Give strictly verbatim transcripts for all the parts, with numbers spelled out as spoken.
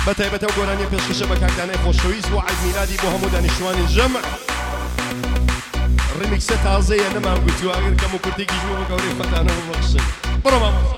بەتایبەتە و گۆرانی پێشکەشە بە کاکدانەی خۆشەویست بۆ عید میلادی بۆ هەموو دانیشتوانی جەمع ڕمیکسە تازەیە نەمان گوتووە ئەگەر کەم و کورتێکی ژوو بە گەورەی خەتانەوە بەخشن بڕۆ مامۆستا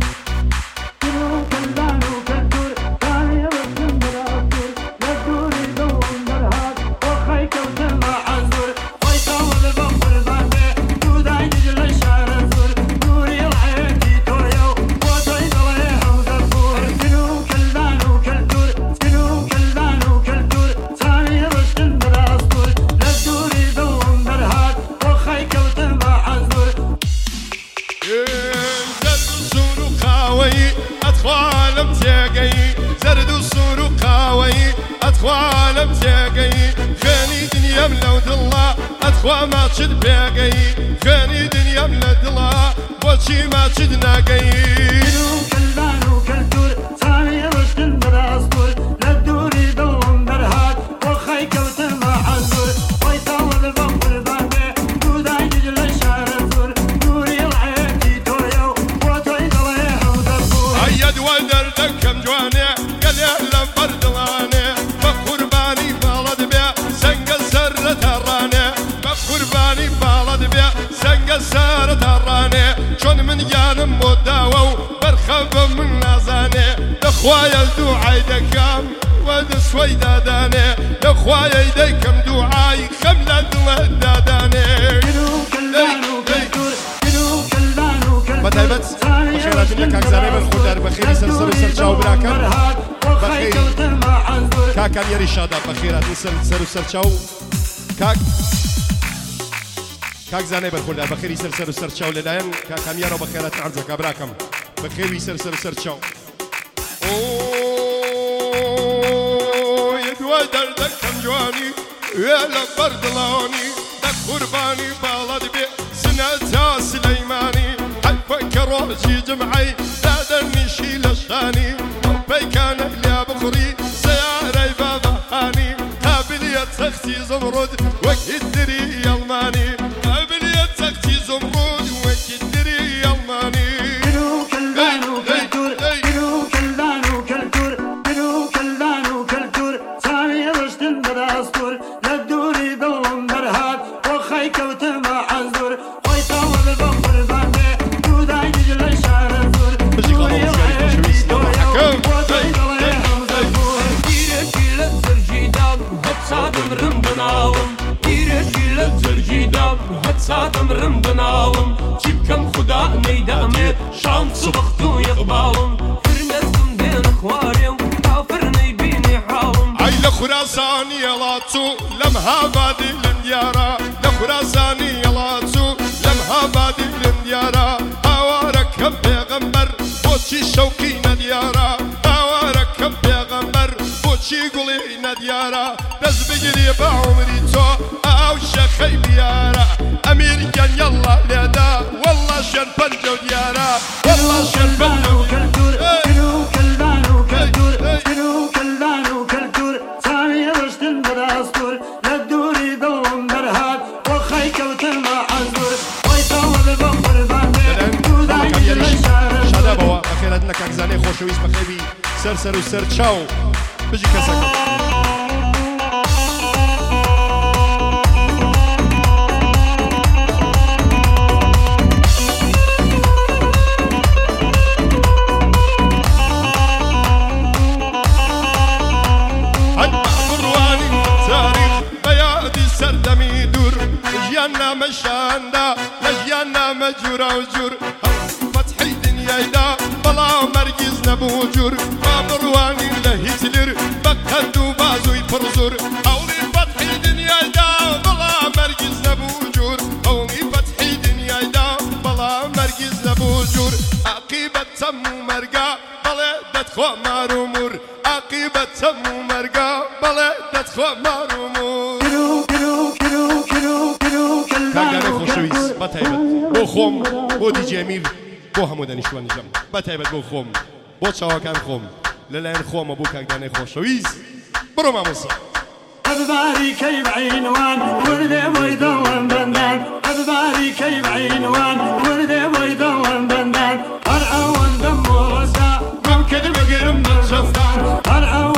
زرد وصور وقاوي أدخوا لم تاقي خاني دنيا ملود الله أدخوا ما تشد باقي خاني دنيا ملود الله وشي ما تشد ناقي كلبان وكالدور ثاني رشد براسطور للدوري دوم برهاد وخي كوتر ما حزور ويطاول البقر باقي دوداي جل الشعر الزور دوري العيكي تويو وطوي ضليها ودبور هيا دوال دردك كم جواني قال يا لم بردلاني بقرباني بالد بيا سنگ سر تراني بقرباني بالد بيا سنگ سر تراني شون من يانم مداوو برخب من نازاني لخوايا الدعاي دكام ود شوي داداني لخوايا يديكم دعاي خملة دل داداني بتايبت بخيرات لك أكزاني من خدار بخيري سلسل سرچاو براكم بخير كاك أميري شادة بخيرات سلسل سرچاو كاك كاك زاني بالخدار بخيري سلسل سرچاو للاين كاك أميرو بخيرات عرضك براكم بخيري سلسل سرچاو اوه يدوى دردك كم جواني يلا بردلاني دك قرباني بالد بي سنة سليماني كروجي جمعي دادني شيل الشاني ربي كان لي بخري سياري بابا هاني قابلية سختي زمرد وكي دري يلماني قابلية سختي زمرد وكي دري يلماني كنو كلبانو كالتور كنو كلبانو كالتور كنو كلبانو كالتور ثاني رشد براسطور للدوري ظلم برهاد وخي كوتر ما حزور ويطاول البقر باندي صادم رمضناوم يرجيل زرجيدام هات صادم رمضناوم جيبكم خدا نيدامي شام صبختو يقبالم فرنتكم دين اخواريم كافرني بيني حاوم عي لخراساني يلاتو لمها بادي لنديارا لخراساني يلاتو لمها بادي لنديارا اوارك هم بيغمبر بوشي شوقي نديارا اوارك هم بيغمبر بوشي قولي نديارا دز بجري بعمري تو او شخي بيارا امريكان يلا ليدا والله شن بنجو ديارا والله شن بنجو كالدور كنو كلبانو كالدور كنو كلبانو كالدور ثاني رشد براسطور للدوري ظلم برهاد وخي كوتر ما حزور ويطاول البقر باندي دوداي جل الشعر شادابوا بخيرات لك اكزاني خوشويس بخيبي سر سر وسر تشاو بجي كسك جيانا مشاندا لجيانا مجورا وجور فتحي دنيا يدا بلا مركز نبوجور بابرواني لهتلر بكندو بازو يفرزور اولي فتحي دنيا يدا بلا مركز نبوجور اولي فتحي دنيا يدا بلا مركز نبوجور عقيبة تمو مرقا بلا دتخو مارمور عقيبة تمو مرقا بلا دتخو مارمور كاكداني خوشويس بتايبت بو خوم بو دي جميل بو همو دانشتوانی جمع بتايبت بو خوم بو چاواکان خوم للاين خوم بو كاكداني خوشويس برو ماموسا أبباري كيب عينوان وردي ويدوان بندان أبباري كيب عينوان وردي ويدوان بندان أرعوان دمو وسا ممكن بقرم من شفتان أرعوان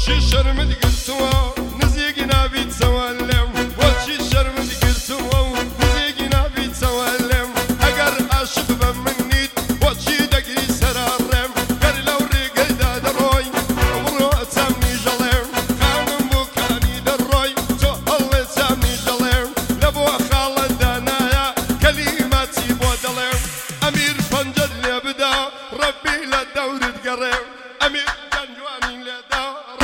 بۆچی شەرمت گرتووە نزیێکی نابیت سەوە لێم بۆچی شەرمت گرتووە و نزیێکی نابیت سەوە لێم ئەگەر عاشق بە من نیت بۆچی دەگری سەرارڕێم گەر لەو ڕێگەیدا دەڕۆی ئەمڕۆ چامنی ژەڵێم خانم بۆکانی دەڕۆی تۆ هەڵێ چامنی ژەڵێم لە بۆ خاڵە دانایە کەلیماتی بۆ دەڵێم ئەمیر پەنجەت لێ بدا ڕەبی لە دەورت گەڕێم ئەمیر جوانین لێدا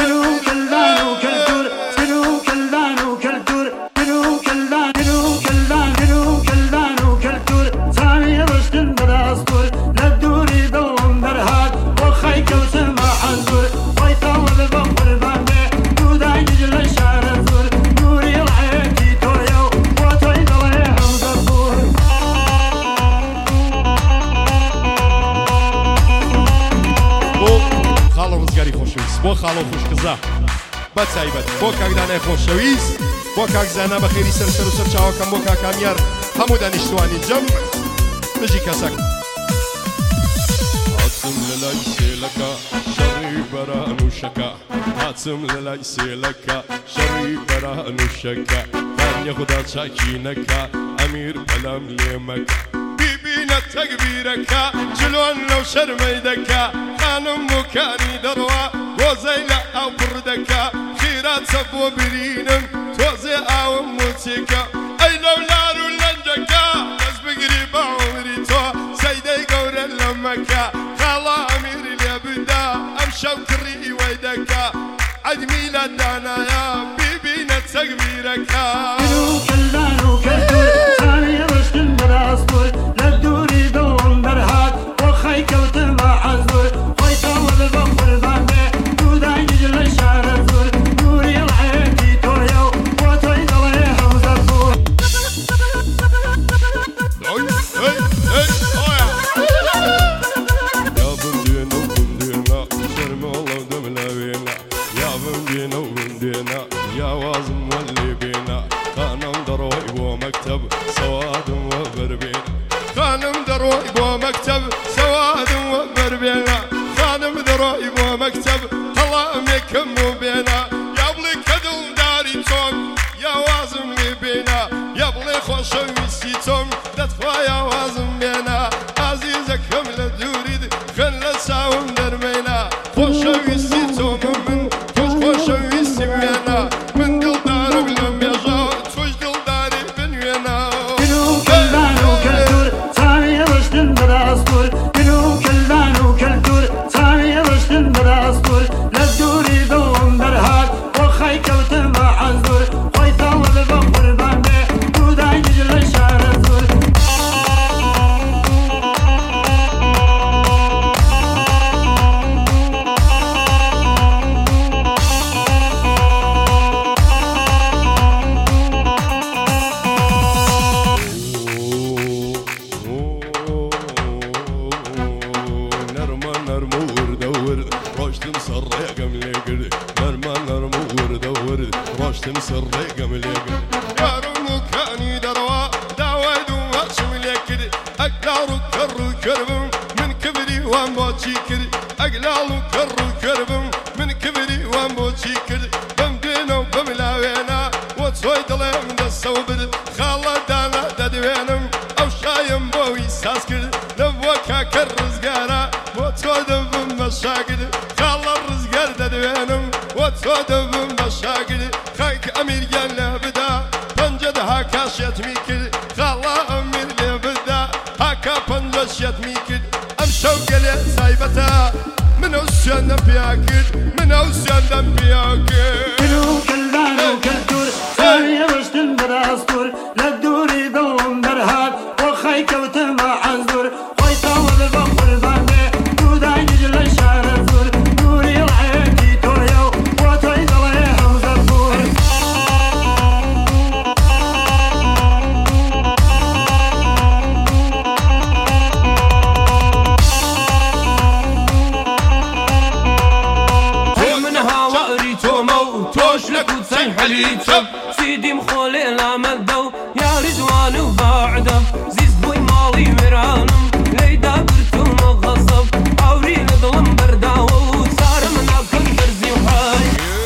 بۆ خاڵۆ خوشکزە بە تایبەت بۆ کاکدانای خۆشەویست بۆ کاکزانە بە خێری سەر سەر و سەر چاوەکەم بۆ کاکامیار هەموو دانیشتوانی جەم نژی کەسەک هاتم لە لای سێلەکە شەڕی بەران و شەکە هاتم لە لای سێلەکە شەڕی بەران و شەکە دانیە خوددا چاکینەکە ئەمیر بەلام لێمەکە ببینە تەکبیرەکە جلۆن لەو شەرمەی دەکە خانم بۆکانی دەڕوا گۆزەی لە ئاو پڕ دەکە خیراتە بۆ برینم تۆزێ ئاوم موچێکە ئەی لەو لار و لەنجەکە دەست بگری بە عومری تۆ سەیدەی گەورە لەمەکە خاڵە ئەمیری لێ بدا ئەم شەو کڕی وەی دەکە عەدمی لە دانایە ببینە تەکبیرەکە سيدي مخولي لا مدو يا رضوان وبعده زيز بوي مالي مرانم ليدا برتو مغصب عوري لظلم برداو وصار من عقل برزي وحاي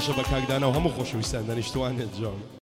خۆشە بە کاکدانە و هەموو خۆشەویستان دانیشتوانێت جان